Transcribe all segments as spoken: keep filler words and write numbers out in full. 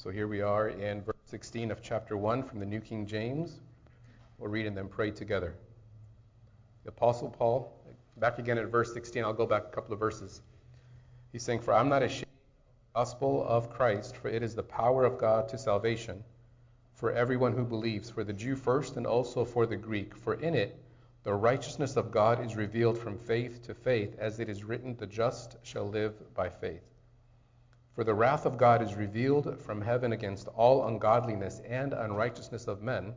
So here we are in verse sixteen of chapter one from the New King James. We'll read and then pray together. The Apostle Paul, back again at verse sixteen, I'll go back a couple of verses. He's saying, "For I'm not ashamed of the gospel of Christ, for it is the power of God to salvation for everyone who believes, for the Jew first and also for the Greek. For in it the righteousness of God is revealed from faith to faith, as it is written, the just shall live by faith. For the wrath of God is revealed from heaven against all ungodliness and unrighteousness of men,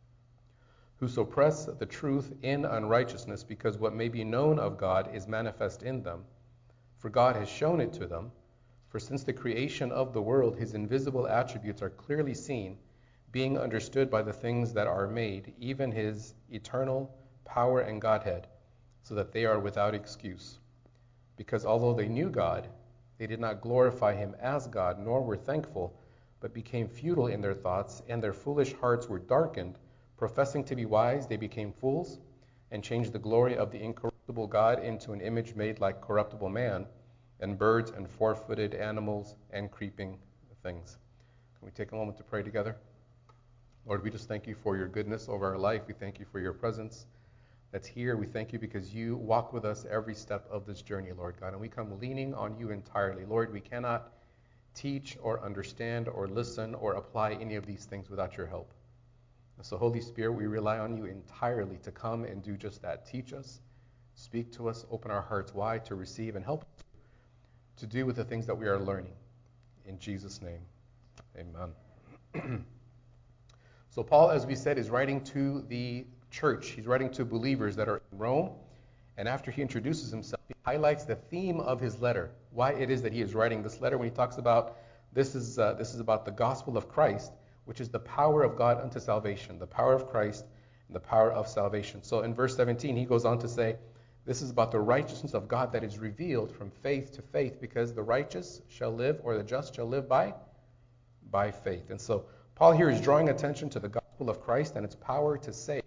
who suppress the truth in unrighteousness, because what may be known of God is manifest in them. For God has shown it to them. For since the creation of the world, his invisible attributes are clearly seen, being understood by the things that are made, even his eternal power and Godhead, so that they are without excuse. Because although they knew God, they did not glorify him as God, nor were thankful, but became futile in their thoughts, and their foolish hearts were darkened. Professing to be wise, they became fools, and changed the glory of the incorruptible God into an image made like corruptible man, and birds, and four-footed animals, and creeping things." Can we take a moment to pray together? Lord, we just thank you for your goodness over our life. We thank you for your presence that's here. We thank you because you walk with us every step of this journey, Lord God, and we come leaning on you entirely. Lord, we cannot teach or understand or listen or apply any of these things without your help. So, Holy Spirit, we rely on you entirely to come and do just that. Teach us, speak to us, open our hearts wide to receive, and help us to do with the things that we are learning. In Jesus' name, amen. So Paul, as we said, is writing to the church. He's writing to believers that are in Rome. And after he introduces himself, he highlights the theme of his letter, why it is that he is writing this letter, when he talks about this is uh, this is about the gospel of Christ, which is the power of God unto salvation, the power of Christ and the power of salvation. So in verse seventeen, he goes on to say, this is about the righteousness of God that is revealed from faith to faith, because the righteous shall live, or the just shall live by, by faith. And so Paul here is drawing attention to the gospel of Christ and its power to save.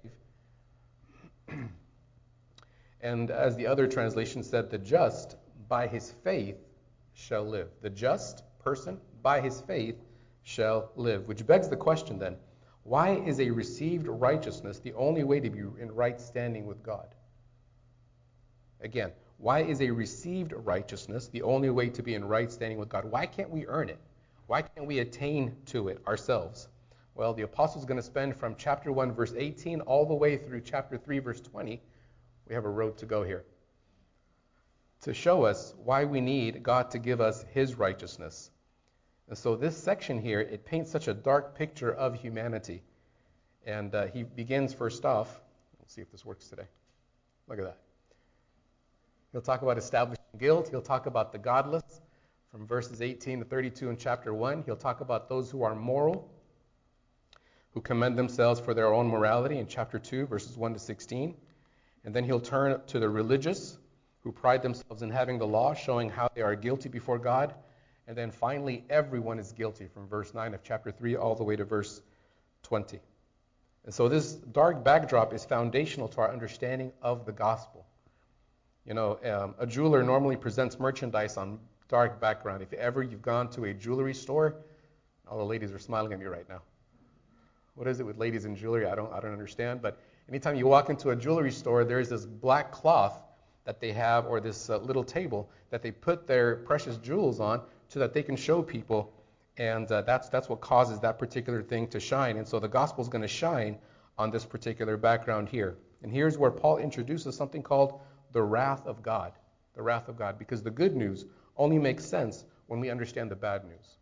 And as the other translation said, the just by his faith shall live. The just person by his faith shall live. Which begs the question then, why is a received righteousness the only way to be in right standing with God? Again, why is a received righteousness the only way to be in right standing with God? Why can't we earn it? Why can't we attain to it ourselves? Well, the apostle is going to spend from chapter one, verse eighteen, all the way through chapter three, verse twenty. We have a road to go here to show us why we need God to give us his righteousness. And so this section here, it paints such a dark picture of humanity. And uh, he begins first off. Let's see if this works today. Look at that. He'll talk about establishing guilt. He'll talk about the godless from verses eighteen to thirty-two in chapter one. He'll talk about those who are moral, who commend themselves for their own morality in chapter two, verses one to sixteen. And then he'll turn to the religious, who pride themselves in having the law, showing how they are guilty before God. And then finally, everyone is guilty from verse nine of chapter three all the way to verse twenty. And so this dark backdrop is foundational to our understanding of the gospel. You know, um, a jeweler normally presents merchandise on dark background. If ever you've gone to a jewelry store, all the ladies are smiling at me right now. What is it with ladies in jewelry? I don't I don't understand. But anytime you walk into a jewelry store, there's this black cloth that they have, or this uh, little table that they put their precious jewels on so that they can show people. And uh, that's that's what causes that particular thing to shine. And so the gospel is going to shine on this particular background here. And here's where Paul introduces something called the wrath of God. The wrath of God. Because the good news only makes sense when we understand the bad news.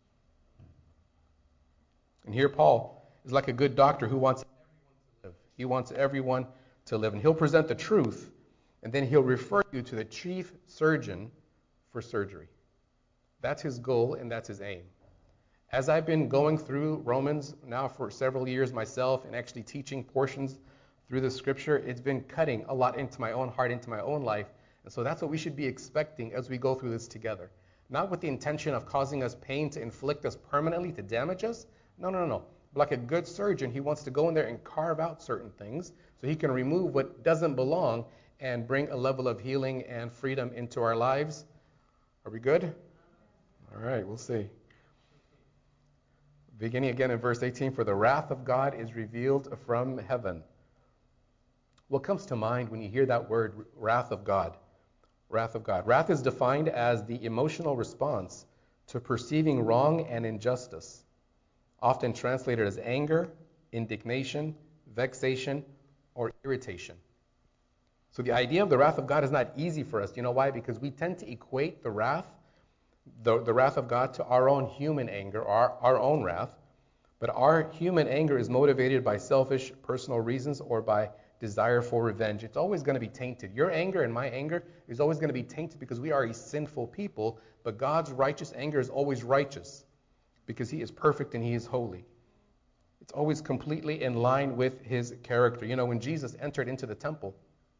And here Paul is like a good doctor who wants everyone to live. He wants everyone to live. And he'll present the truth, and then he'll refer you to the chief surgeon for surgery. That's his goal, and that's his aim. As I've been going through Romans now for several years myself, and actually teaching portions through the scripture, it's been cutting a lot into my own heart, into my own life. And so that's what we should be expecting as we go through this together. Not with the intention of causing us pain to inflict us permanently, to damage us. No, no, no, no. Like a good surgeon, he wants to go in there and carve out certain things so he can remove what doesn't belong and bring a level of healing and freedom into our lives. Are we good? All right, we'll see. Beginning again in verse eighteen, for the wrath of God is revealed from heaven. What comes to mind when you hear that word, wrath of God? Wrath of God. Wrath is defined as the emotional response to perceiving wrong and injustice, often translated as anger, indignation, vexation, or irritation. So the idea of the wrath of God is not easy for us. You know why? Because we tend to equate the wrath, the, the wrath of God to our own human anger, our, our own wrath. But our human anger is motivated by selfish personal reasons or by desire for revenge. It's always going to be tainted. Your anger and my anger is always going to be tainted because we are a sinful people, but God's righteous anger is always righteous because he is perfect and he is holy. It's always completely in line with his character. You know, when Jesus entered into the temple,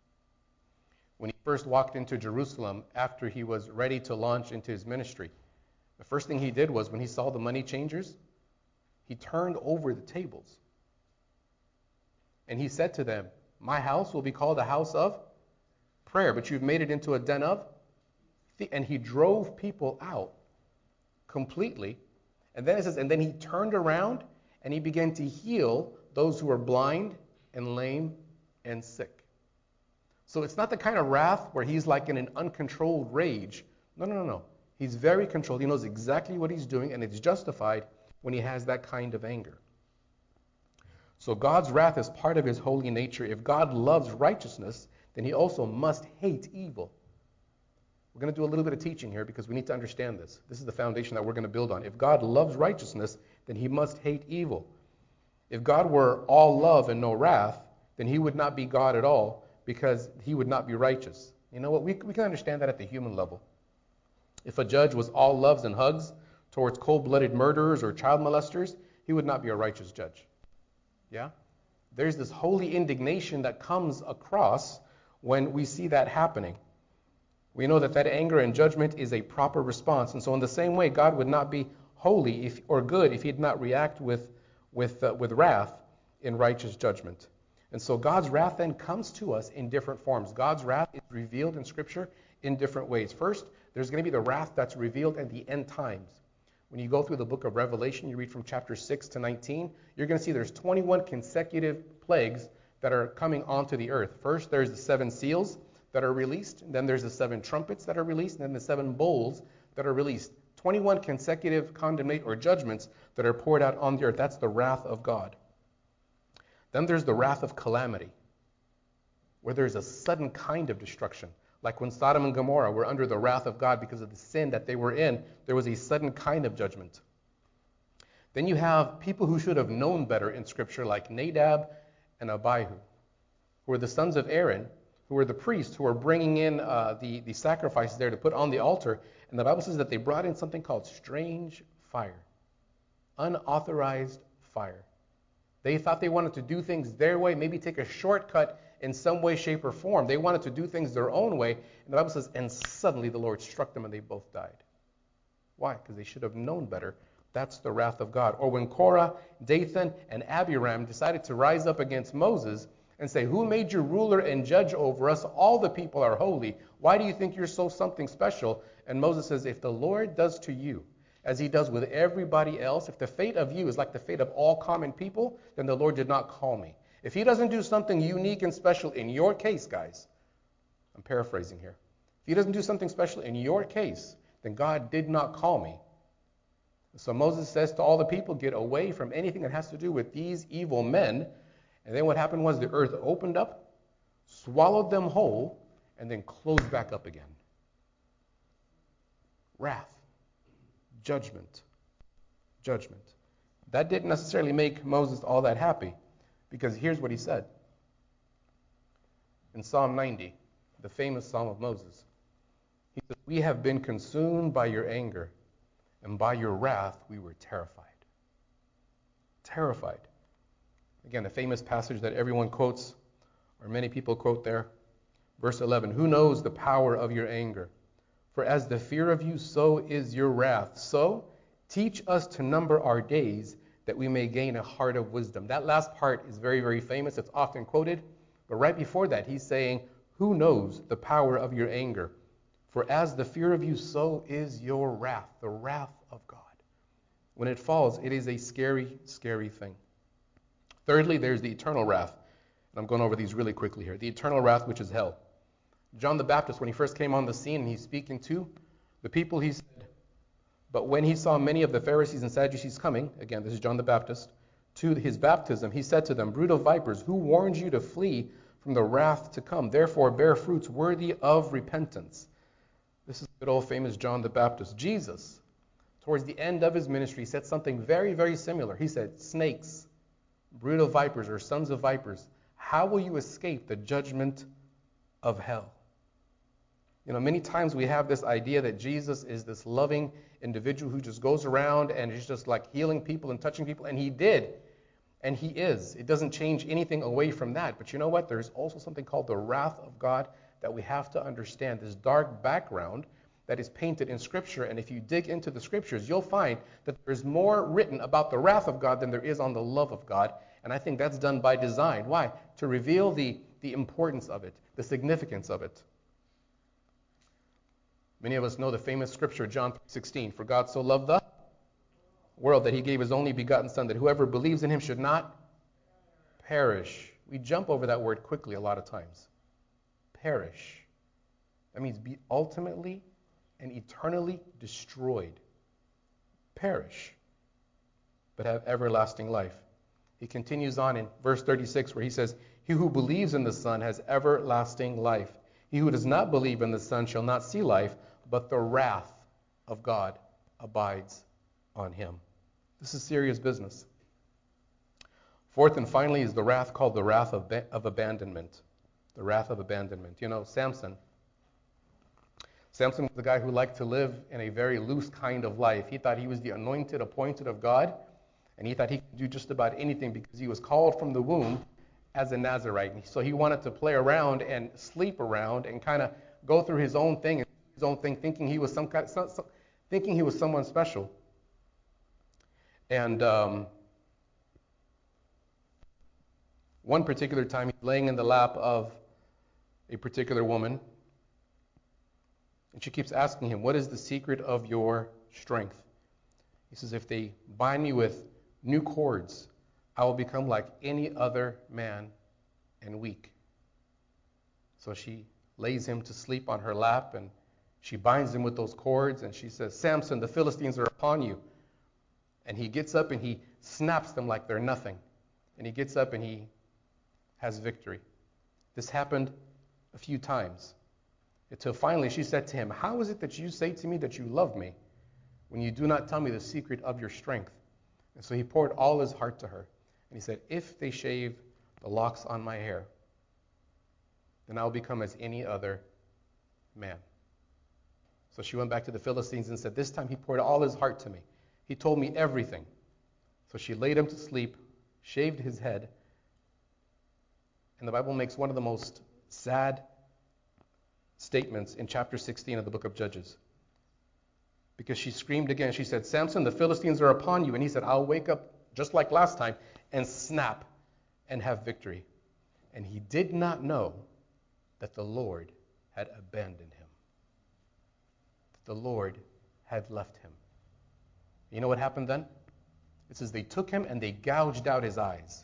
when he first walked into Jerusalem after he was ready to launch into his ministry, the first thing he did was when he saw the money changers, he turned over the tables. And he said to them, my house will be called a house of prayer, but you've made it into a den of thieves. And he drove people out completely. And then it says, and then he turned around and he began to heal those who were blind and lame and sick. So it's not the kind of wrath where he's like in an uncontrolled rage. No, no, no, no. He's very controlled. He knows exactly what he's doing, and it's justified when he has that kind of anger. So God's wrath is part of his holy nature. If God loves righteousness, then he also must hate evil. We're going to do a little bit of teaching here because we need to understand this. This is the foundation that we're going to build on. If God loves righteousness, then he must hate evil. If God were all love and no wrath, then he would not be God at all because he would not be righteous. You know what? We, we can understand that at the human level. If a judge was all loves and hugs towards cold-blooded murderers or child molesters, he would not be a righteous judge. Yeah? There's this holy indignation that comes across when we see that happening. We know that that anger and judgment is a proper response. And so in the same way, God would not be holy if, or good if he did not react with, with, uh, with wrath in righteous judgment. And so God's wrath then comes to us in different forms. God's wrath is revealed in Scripture in different ways. First, there's going to be the wrath that's revealed at the end times. When you go through the book of Revelation, you read from chapter six to nineteen, you're going to see there's twenty-one consecutive plagues that are coming onto the earth. First, there's the seven seals that are released, and then there's the seven trumpets that are released, and then the seven bowls that are released. twenty-one consecutive condemnation or judgments that are poured out on the earth. That's the wrath of God. Then there's the wrath of calamity, where there's a sudden kind of destruction. Like when Sodom and Gomorrah were under the wrath of God because of the sin that they were in, there was a sudden kind of judgment. Then you have people who should have known better in Scripture, like Nadab and Abihu, who were the sons of Aaron, who were the priests who were bringing in uh, the, the sacrifices there to put on the altar. And the Bible says that they brought in something called strange fire, unauthorized fire. They thought they wanted to do things their way, maybe take a shortcut in some way, shape, or form. They wanted to do things their own way. And the Bible says, and suddenly the Lord struck them and they both died. Why? Because they should have known better. That's the wrath of God. Or when Korah, Dathan, and Abiram decided to rise up against Moses and say, who made you ruler and judge over us? All the people are holy. Why do you think you're so something special? And Moses says, if the Lord does to you as he does with everybody else, if the fate of you is like the fate of all common people, then the Lord did not call me. If he doesn't do something unique and special in your case, guys, I'm paraphrasing here. If he doesn't do something special in your case, then God did not call me. So Moses says to all the people, get away from anything that has to do with these evil men. And then what happened was the earth opened up, swallowed them whole, and then closed back up again. Wrath, judgment, judgment. That didn't necessarily make Moses all that happy, because here's what he said. In Psalm ninety, the famous Psalm of Moses, he said, we have been consumed by your anger, and by your wrath we were terrified. Terrified. Again, a famous passage that everyone quotes, or many people quote there, verse eleven, who knows the power of your anger? For as the fear of you, so is your wrath. So teach us to number our days, that we may gain a heart of wisdom. That last part is very, very famous. It's often quoted. But right before that, he's saying, who knows the power of your anger? For as the fear of you, so is your wrath, the wrath of God. When it falls, it is a scary, scary thing. Thirdly, there's the eternal wrath. And I'm going over these really quickly here. The eternal wrath, which is hell. John the Baptist, when he first came on the scene and he's speaking to the people, he said, but when he saw many of the Pharisees and Sadducees coming, again, this is John the Baptist, to his baptism, he said to them, brood of vipers, who warned you to flee from the wrath to come? Therefore bear fruits worthy of repentance. This is the good old famous John the Baptist. Jesus, towards the end of his ministry, said something very, very similar. He said, snakes, brood of vipers, or sons of vipers, how will you escape the judgment of hell? You know, many times we have this idea that Jesus is this loving individual who just goes around and is just like healing people and touching people, and he did, and he is. It doesn't change anything away from that. But you know what? There's also something called the wrath of God that we have to understand, this dark background that is painted in Scripture. And if you dig into the Scriptures, you'll find that there's more written about the wrath of God than there is on the love of God. And I think that's done by design. Why? To reveal the, the importance of it, the significance of it. Many of us know the famous scripture, John three sixteen. For God so loved the world that he gave his only begotten Son, that whoever believes in him should not perish. We jump over that word quickly a lot of times. Perish. That means be ultimately and eternally destroyed. Perish. But have everlasting life. He continues on in verse thirty-six where he says, he who believes in the Son has everlasting life. He who does not believe in the Son shall not see life, but the wrath of God abides on him. This is serious business. Fourth and finally is the wrath called the wrath of, ba- of abandonment. The wrath of abandonment. You know, Samson. Samson was the guy who liked to live in a very loose kind of life. He thought he was the anointed, appointed of God, and he thought he could do just about anything because he was called from the womb as a Nazirite. So he wanted to play around and sleep around and kind of go through his own thing, his own thing, thinking he was some kind, some, some, thinking he was someone special. And um, one particular time, he's laying in the lap of a particular woman, and she keeps asking him, "What is the secret of your strength?" He says, "If they bind me with new cords, I will become like any other man and weak." So she lays him to sleep on her lap, and she binds him with those cords, and she says, "Samson, the Philistines are upon you." And he gets up and he snaps them like they're nothing. And he gets up and he has victory. This happened a few times. Until finally she said to him, "How is it that you say to me that you love me when you do not tell me the secret of your strength?" And so he poured all his heart to her. And he said, "If they shave the locks on my hair, then I'll become as any other man." So she went back to the Philistines and said, "This time he poured all his heart to me. He told me everything." So she laid him to sleep, shaved his head. And the Bible makes one of the most sad statements in chapter sixteen of the book of Judges. Because she screamed again. She said, "Samson, the Philistines are upon you." And he said, "I'll wake up just like last time and snap and have victory." And he did not know that the Lord had abandoned him. That the Lord had left him. You know what happened then? It says they took him and they gouged out his eyes.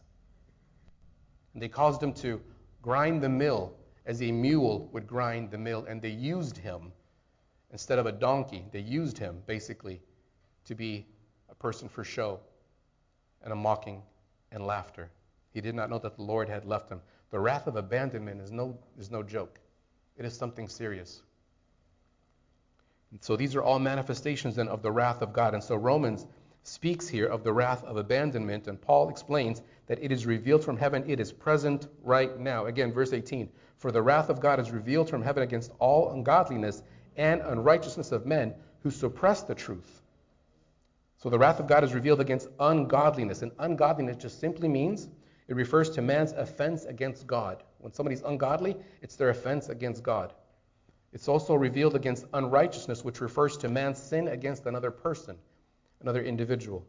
And they caused him to grind the mill as a mule would grind the mill. And they used him instead of a donkey. They used him basically to be a person for show and a mocking and laughter. He did not know that the Lord had left him. The wrath of abandonment is no, is no joke. It is something serious. And so these are all manifestations then of the wrath of God. And so Romans speaks here of the wrath of abandonment, and Paul explains that it is revealed from heaven. It is present right now. Again, verse eighteen, "For the wrath of God is revealed from heaven against all ungodliness and unrighteousness of men who suppress the truth." So the wrath of God is revealed against ungodliness. And ungodliness just simply means, it refers to man's offense against God. When somebody's ungodly, it's their offense against God. It's also revealed against unrighteousness, which refers to man's sin against another person, another individual.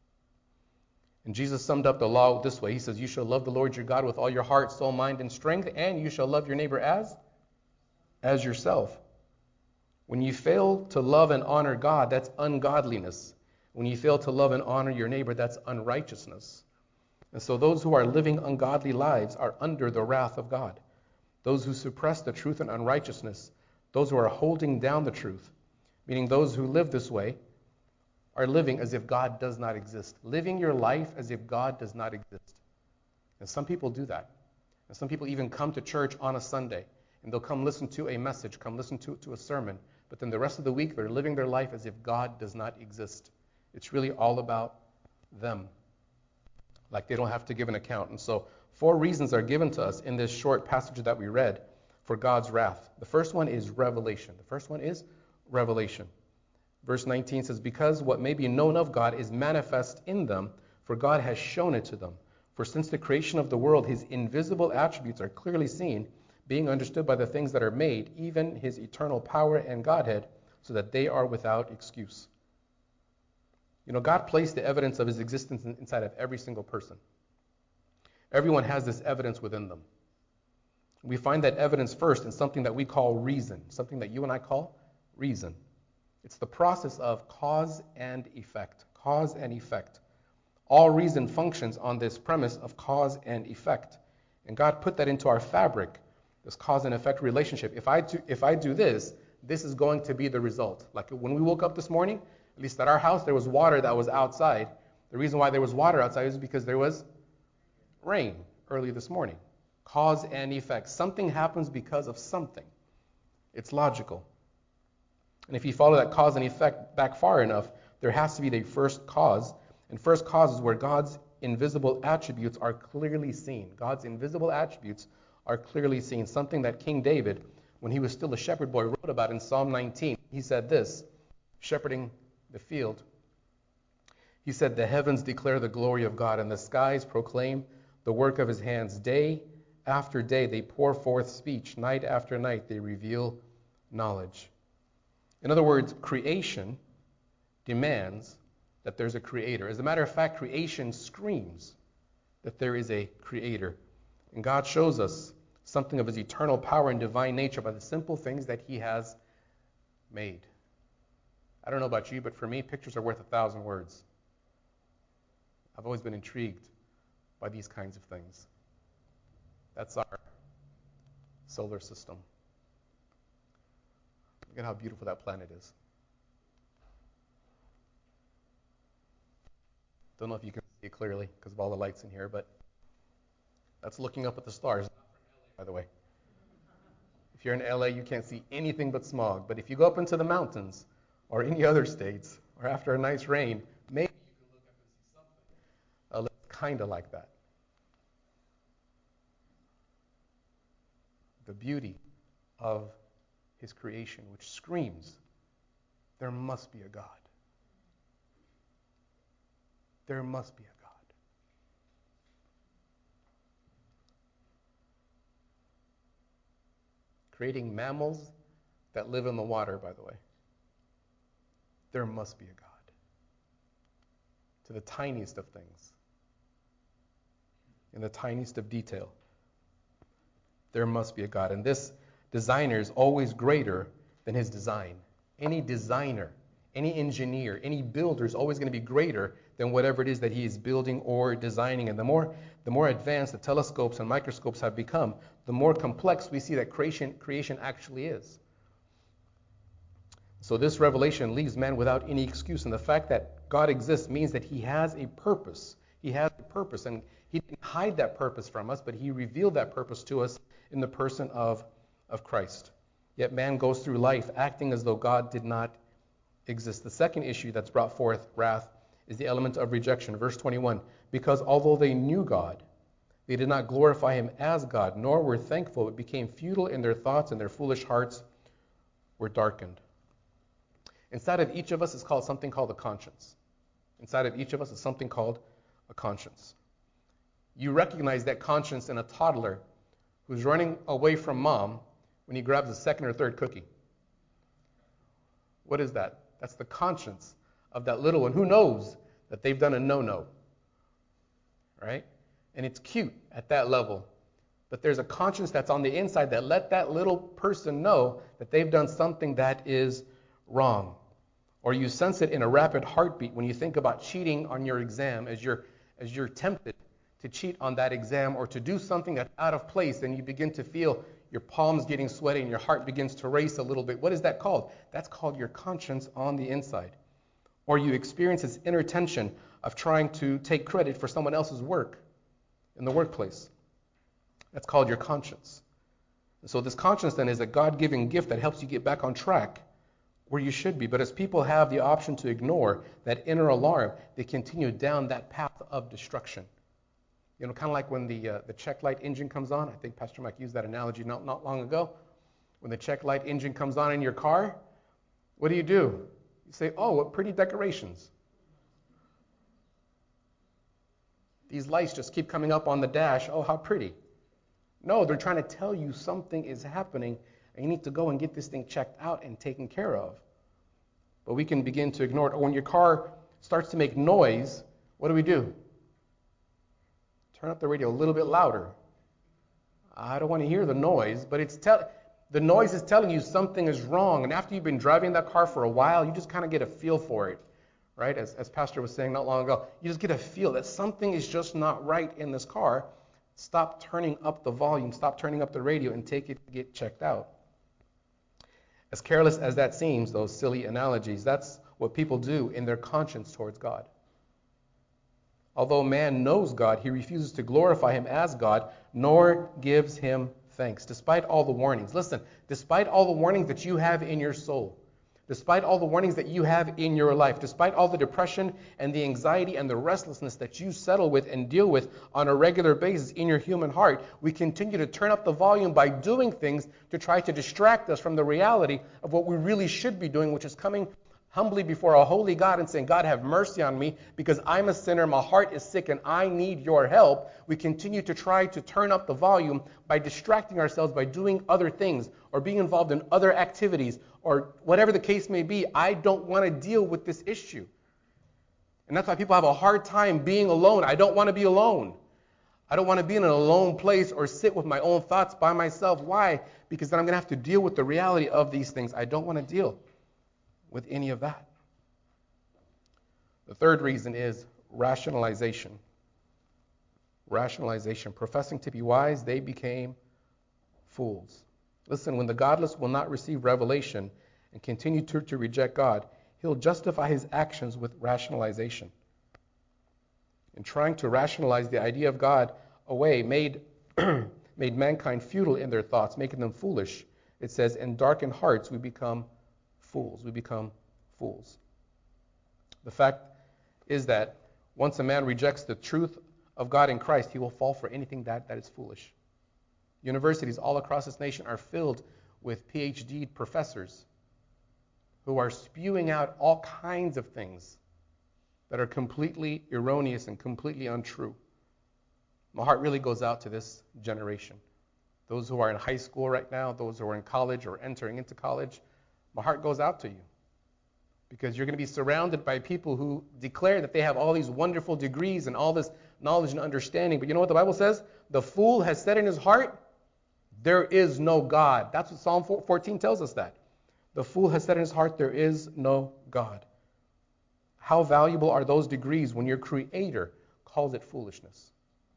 And Jesus summed up the law this way. He says, "You shall love the Lord your God with all your heart, soul, mind, and strength, and you shall love your neighbor as, as yourself." When you fail to love and honor God, that's ungodliness. When you fail to love and honor your neighbor, that's unrighteousness. And so those who are living ungodly lives are under the wrath of God. Those who suppress the truth and unrighteousness, those who are holding down the truth, meaning those who live this way, are living as if God does not exist. Living your life as if God does not exist. And some people do that. And some people even come to church on a Sunday, and they'll come listen to a message, come listen to, to a sermon, but then the rest of the week they're living their life as if God does not exist. It's really all about them. Like they don't have to give an account. And so four reasons are given to us in this short passage that we read for God's wrath. The first one is revelation. The first one is revelation. Verse nineteen says, because what may be known of God is manifest in them, for God has shown it to them. For since the creation of the world, his invisible attributes are clearly seen, being understood by the things that are made, even his eternal power and Godhead, so that they are without excuse. You know, God placed the evidence of his existence inside of every single person. Everyone has this evidence within them. We find that evidence first in something that we call reason, something that you and I call reason. It's the process of cause and effect, cause and effect. All reason functions on this premise of cause and effect. And God put that into our fabric, this cause and effect relationship. If I do, if I do this, this is going to be the result. Like when we woke up this morning, at least at our house, there was water that was outside. The reason why there was water outside is because there was rain early this morning. Cause and effect. Something happens because of something. It's logical. And if you follow that cause and effect back far enough, there has to be the first cause. And first cause is where God's invisible attributes are clearly seen. God's invisible attributes are clearly seen. Something that King David, when he was still a shepherd boy, wrote about in Psalm nineteen. He said this, shepherding the field. He said, the heavens declare the glory of God, and the skies proclaim the work of his hands. Day after day they pour forth speech. Night after night they reveal knowledge. In other words, creation demands that there's a creator. As a matter of fact, creation screams that there is a creator. And God shows us something of his eternal power and divine nature by the simple things that he has made. I don't know about you, but for me, pictures are worth a thousand words. I've always been intrigued by these kinds of things. That's our solar system. Look at how beautiful that planet is. Don't know if you can see it clearly because of all the lights in here, but that's looking up at the stars, by the way. If you're in L A, you can't see anything but smog. But if you go up into the mountains or any other states, or after a nice rain, maybe you can look up and see something uh, kind of like that. The beauty of his creation, which screams, there must be a God. There must be a God. Creating mammals that live in the water, by the way. There must be a God. To the tiniest of things. In the tiniest of detail. There must be a God. And this designer is always greater than his design. Any designer, any engineer, any builder is always going to be greater than whatever it is that he is building or designing. And the more the more advanced the telescopes and microscopes have become, the more complex we see that creation creation actually is. So this revelation leaves man without any excuse. And the fact that God exists means that he has a purpose. He has a purpose. And he didn't hide that purpose from us, but he revealed that purpose to us in the person of, of Christ. Yet man goes through life acting as though God did not exist. The second issue that's brought forth wrath is the element of rejection. Verse twenty-one, because although they knew God, they did not glorify him as God, nor were thankful, but became futile in their thoughts, and their foolish hearts were darkened. Inside of each of us is called something called a conscience. Inside of each of us is something called a conscience. You recognize that conscience in a toddler who's running away from mom when he grabs a second or third cookie. What is that? That's the conscience of that little one who knows that they've done a no-no. Right? And it's cute at that level. But there's a conscience that's on the inside that let that little person know that they've done something that is wrong. Or you sense it in a rapid heartbeat when you think about cheating on your exam, as you're, as you're tempted to cheat on that exam or to do something that's out of place, and you begin to feel your palms getting sweaty and your heart begins to race a little bit. What is that called? That's called your conscience on the inside. Or you experience this inner tension of trying to take credit for someone else's work in the workplace. That's called your conscience. And so this conscience then is a God-given gift that helps you get back on track where you should be. But as people have the option to ignore that inner alarm, they continue down that path of destruction. You know, kind of like when the uh, the check light engine comes on. I think Pastor Mike used that analogy not, not long ago. When the check light engine comes on in your car, what do you do? You say, oh, what pretty decorations. These lights just keep coming up on the dash. Oh, how pretty. No, they're trying to tell you something is happening, and you need to go and get this thing checked out and taken care of. But we can begin to ignore it. Or when your car starts to make noise, what do we do? Turn up the radio a little bit louder. I don't want to hear the noise, but it's tell the noise is telling you something is wrong. And after you've been driving that car for a while, you just kind of get a feel for it, right? As, as Pastor was saying not long ago, you just get a feel that something is just not right in this car. Stop turning up the volume, stop turning up the radio, and take it to get checked out. As careless as that seems, those silly analogies, that's what people do in their conscience towards God. Although man knows God, he refuses to glorify him as God, nor gives him thanks, despite all the warnings. Listen, despite all the warnings that you have in your soul, despite all the warnings that you have in your life, despite all the depression and the anxiety and the restlessness that you settle with and deal with on a regular basis in your human heart, we continue to turn up the volume by doing things to try to distract us from the reality of what we really should be doing, which is coming humbly before a holy God and saying, God, have mercy on me because I'm a sinner, my heart is sick, and I need your help. We continue to try to turn up the volume by distracting ourselves by doing other things or being involved in other activities or whatever the case may be. I don't want to deal with this issue. And that's why people have a hard time being alone. I don't want to be alone. I don't want to be in an alone place or sit with my own thoughts by myself. Why? Because then I'm going to have to deal with the reality of these things. I don't want to deal with any of that. The third reason is rationalization. Rationalization. Professing to be wise, they became fools. Listen, when the godless will not receive revelation and continue to, to reject God, he'll justify his actions with rationalization. And trying to rationalize the idea of God away made, made mankind futile in their thoughts, making them foolish. It says, in darkened hearts we become fools. We become fools. The fact is that once a man rejects the truth of God in Christ, he will fall for anything that, that is foolish. Universities all across this nation are filled with P H D professors who are spewing out all kinds of things that are completely erroneous and completely untrue. My heart really goes out to this generation. Those who are in high school right now, those who are in college or entering into college, my heart goes out to you because you're going to be surrounded by people who declare that they have all these wonderful degrees and all this knowledge and understanding. But you know what the Bible says? The fool has said in his heart, there is no God. That's what Psalm fourteen tells us that. The fool has said in his heart, there is no God. How valuable are those degrees when your Creator calls it foolishness?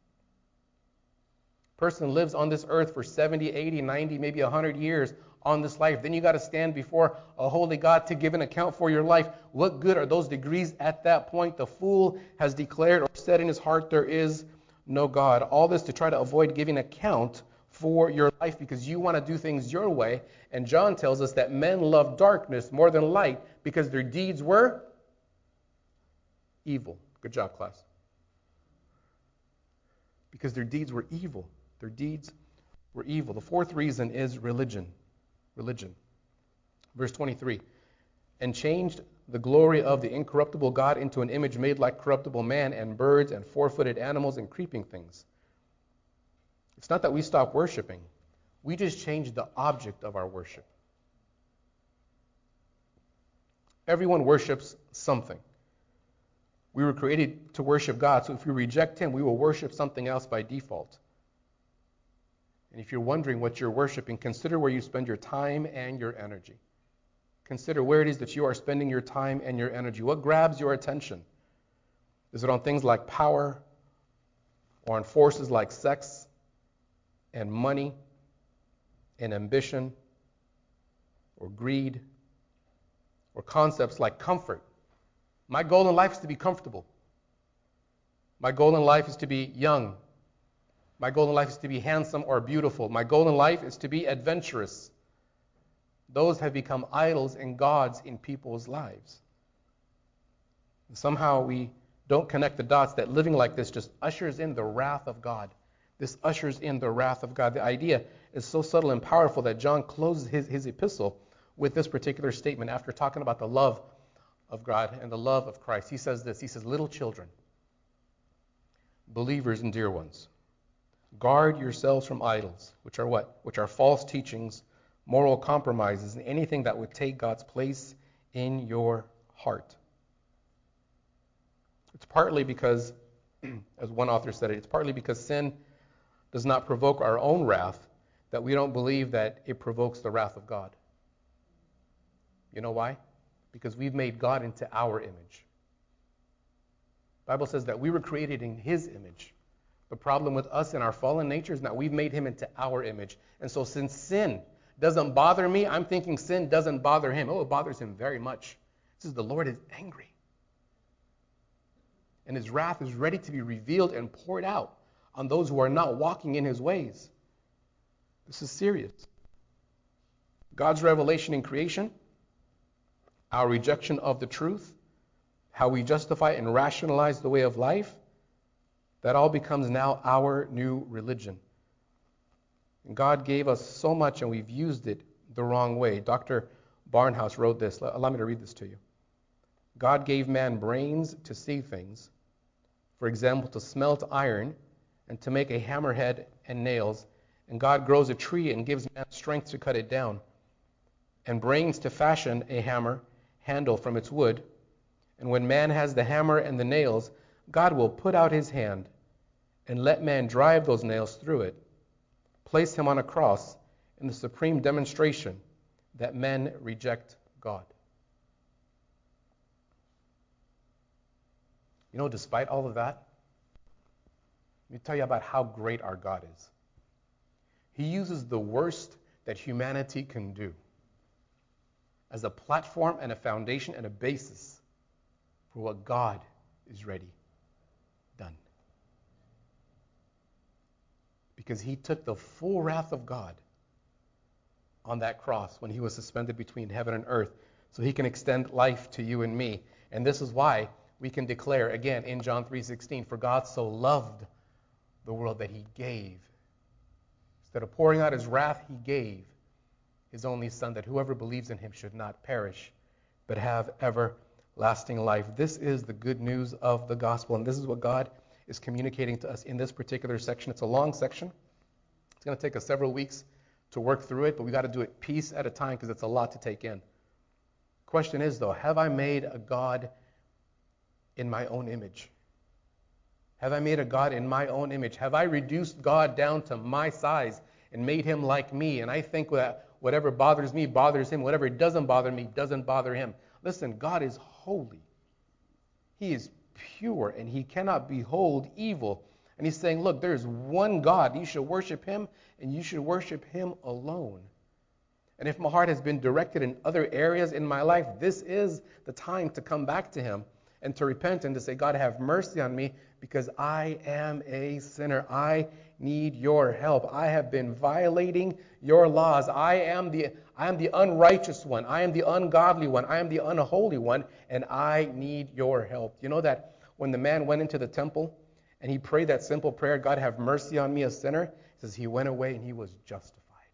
A person lives on this earth for seventy, eighty, ninety, maybe one hundred years on this life. Then you got to stand before a holy God to give an account for your life. What good are those degrees at that point? The fool has declared or said in his heart, there is no God. All this to try to avoid giving account for your life because you want to do things your way. And John tells us that men love darkness more than light because their deeds were evil. Good job, class. Because their deeds were evil. Their deeds were evil. The fourth reason is religion. Religion. Verse twenty-three. And changed the glory of the incorruptible God into an image made like corruptible man and birds and four-footed animals and creeping things. It's not that we stop worshiping. We just change the object of our worship. Everyone worships something. We were created to worship God, so if we reject Him, we will worship something else by default. And if you're wondering what you're worshiping, consider where you spend your time and your energy. Consider where it is that you are spending your time and your energy. What grabs your attention? Is it on things like power, or on forces like sex and money and ambition, or greed, or concepts like comfort? My goal in life is to be comfortable. My goal in life is to be young. My goal in life is to be handsome or beautiful. My goal in life is to be adventurous. Those have become idols and gods in people's lives. And somehow we don't connect the dots that living like this just ushers in the wrath of God. This ushers in the wrath of God. The idea is so subtle and powerful that John closes his, his epistle with this particular statement after talking about the love of God and the love of Christ. He says this, he says, little children, believers and dear ones, guard yourselves from idols, which are what? Which are false teachings, moral compromises, and anything that would take God's place in your heart. It's partly because, as one author said it, it's partly because sin does not provoke our own wrath that we don't believe that it provokes the wrath of God. You know why? Because we've made God into our image. The Bible says that we were created in His image. The problem with us and our fallen nature is that we've made Him into our image. And so since sin doesn't bother me, I'm thinking sin doesn't bother Him. Oh, it bothers Him very much. It says the Lord is angry. And His wrath is ready to be revealed and poured out on those who are not walking in His ways. This is serious. God's revelation in creation, our rejection of the truth, how we justify and rationalize the way of life, that all becomes now our new religion. And God gave us so much and we've used it the wrong way. Doctor Barnhouse wrote this. Allow me to read this to you. God gave man brains to see things, for example, to smelt iron and to make a hammerhead and nails. And God grows a tree and gives man strength to cut it down, and brains to fashion a hammer handle from its wood. And when man has the hammer and the nails, God will put out His hand and let man drive those nails through it, place him on a cross in the supreme demonstration that men reject God. You know, despite all of that, let me tell you about how great our God is. He uses the worst that humanity can do as a platform and a foundation and a basis for what God is ready done. Because He took the full wrath of God on that cross when He was suspended between heaven and earth, so He can extend life to you and me. And this is why we can declare again in John three sixteen, for God so loved the world that He gave. Instead of pouring out His wrath, He gave His only Son, that whoever believes in Him should not perish, but have everlasting life. This is the good news of the gospel, and this is what God is communicating to us in this particular section. It's a long section. It's going to take us several weeks to work through it, but we got to do it piece at a time because it's a lot to take in. Question is, though, have I made a God in my own image? Have I made a God in my own image? Have I reduced God down to my size and made Him like me? And I think that whatever bothers me bothers Him. Whatever doesn't bother me doesn't bother Him. Listen, God is holy. He is pure, and He cannot behold evil. And He's saying, look, there is one God. You should worship Him, and you should worship Him alone. And if my heart has been directed in other areas in my life, this is the time to come back to Him and to repent and to say, God, have mercy on me, because I am a sinner. I need your help. I have been violating your laws. I am the I am the unrighteous one. I am the ungodly one. I am the unholy one, and I need your help. You know that when the man went into the temple and he prayed that simple prayer, God, have mercy on me, a sinner, it says he went away and he was justified.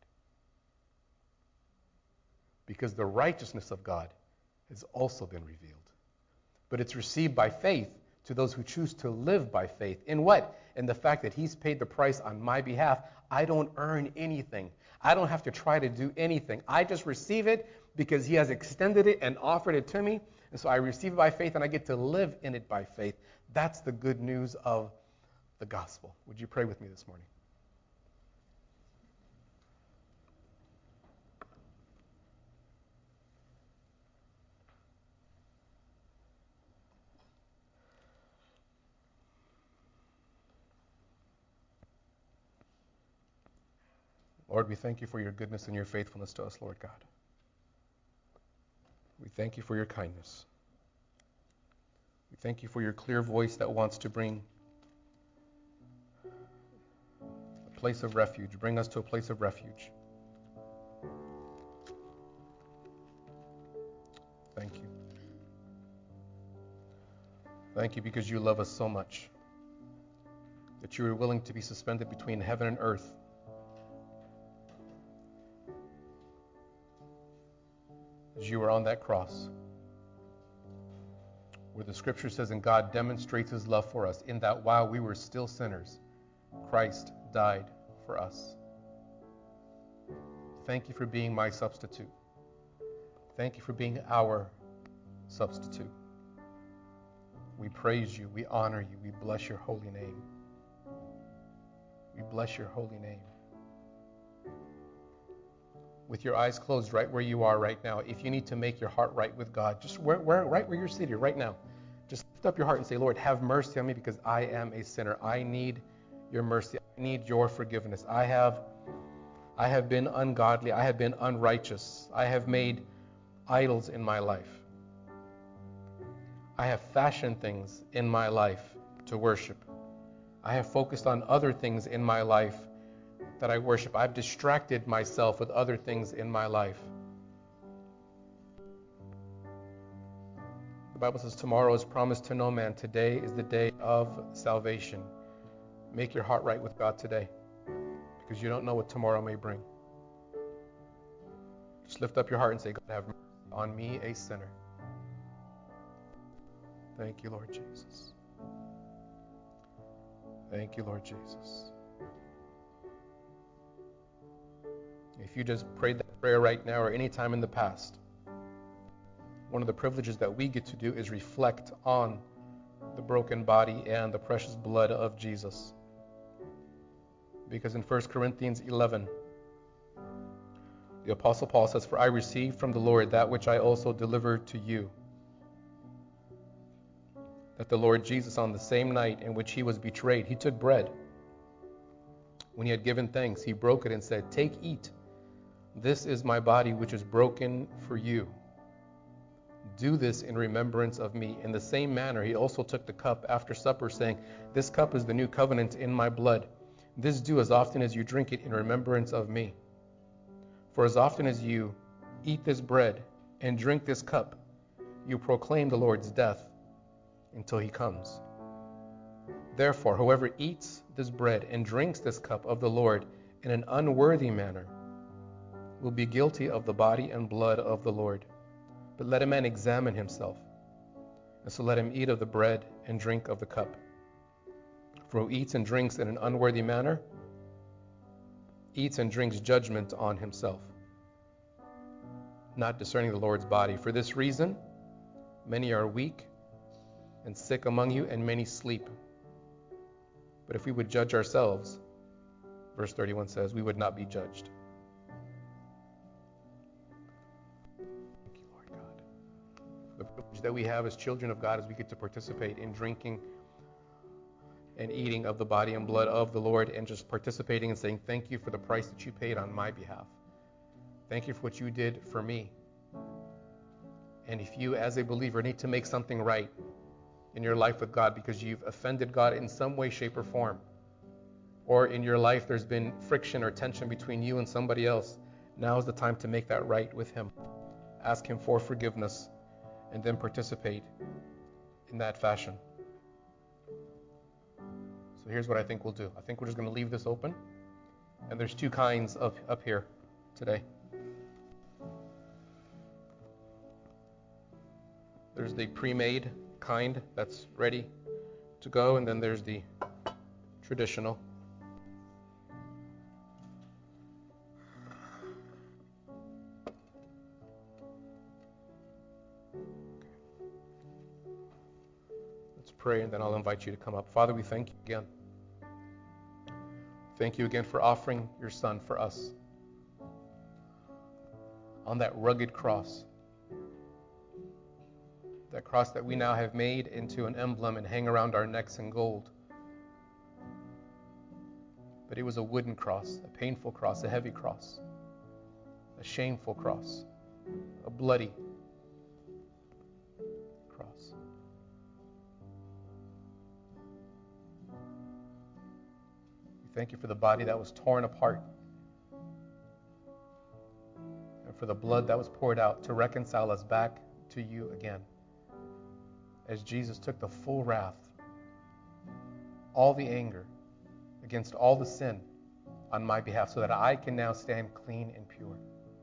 Because the righteousness of God has also been revealed. But it's received by faith to those who choose to live by faith. In what? In the fact that He's paid the price on my behalf. I don't earn anything. I don't have to try to do anything. I just receive it because He has extended it and offered it to me. And so I receive it by faith and I get to live in it by faith. That's the good news of the gospel. Would you pray with me this morning? Lord, we thank you for your goodness and your faithfulness to us, Lord God. We thank you for your kindness. We thank you for your clear voice that wants to bring a place of refuge, bring us to a place of refuge. Thank you. Thank you because you love us so much that you are willing to be suspended between heaven and earth as you were on that cross, where the scripture says, and God demonstrates his love for us in that while we were still sinners, Christ died for us. Thank you for being my substitute. Thank you for being our substitute. We praise you, we honor you, we bless your holy name. We bless your holy name. With your eyes closed right where you are right now, if you need to make your heart right with God, just where, where, right where you're seated right now, just lift up your heart and say, Lord, have mercy on me because I am a sinner. I need your mercy. I need your forgiveness. I have, I have been ungodly. I have been unrighteous. I have made idols in my life. I have fashioned things in my life to worship. I have focused on other things in my life that I worship. I've distracted myself with other things in my life. The Bible says tomorrow is promised to no man. Today is the day of salvation. Make your heart right with God today, because you don't know what tomorrow may bring. Just lift up your heart and say, God, have mercy on me, a sinner. Thank you, Lord Jesus. Thank you, Lord Jesus. If you just prayed that prayer right now or any time in the past, one of the privileges that we get to do is reflect on the broken body and the precious blood of Jesus. Because in First Corinthians eleven, the Apostle Paul says, for I received from the Lord that which I also delivered to you, that the Lord Jesus, on the same night in which he was betrayed, he took bread. When he had given thanks, he broke it and said, take, eat. This is my body, which is broken for you. Do this in remembrance of me. In the same manner, he also took the cup after supper, saying, this cup is the new covenant in my blood. This do as often as you drink it in remembrance of me. For as often as you eat this bread and drink this cup, you proclaim the Lord's death until he comes. Therefore, whoever eats this bread and drinks this cup of the Lord in an unworthy manner will be guilty of the body and blood of the Lord. But let a man examine himself, and so let him eat of the bread and drink of the cup. For who eats and drinks in an unworthy manner eats and drinks judgment on himself, not discerning the Lord's body. For this reason, many are weak and sick among you, and many sleep. But if we would judge ourselves, verse thirty-one says, we would not be judged. Thank you, Lord God. The privilege that we have as children of God is we get to participate in drinking and eating of the body and blood of the Lord, and just participating and saying, thank you for the price that you paid on my behalf. Thank you for what you did for me. And if you, as a believer, need to make something right in your life with God because you've offended God in some way, shape, or form, or in your life there's been friction or tension between you and somebody else, now is the time to make that right with him. Ask him for forgiveness and then participate in that fashion. So here's what I think we'll do. I think we're just going to leave this open, and there's two kinds of up here today. There's the pre-made kind that's ready to go, and then there's the traditional. Let's pray, and then I'll invite you to come up. Father, we thank you again. Thank you again for offering your Son for us on that rugged cross. That cross that we now have made into an emblem and hang around our necks in gold. But it was a wooden cross, a painful cross, a heavy cross, a shameful cross, a bloody cross. We thank you for the body that was torn apart and for the blood that was poured out to reconcile us back to you again. As Jesus took the full wrath, all the anger against all the sin on my behalf so that I can now stand clean and pure.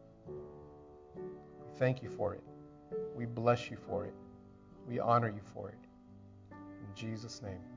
We thank you for it. We bless you for it. We honor you for it. In Jesus' name.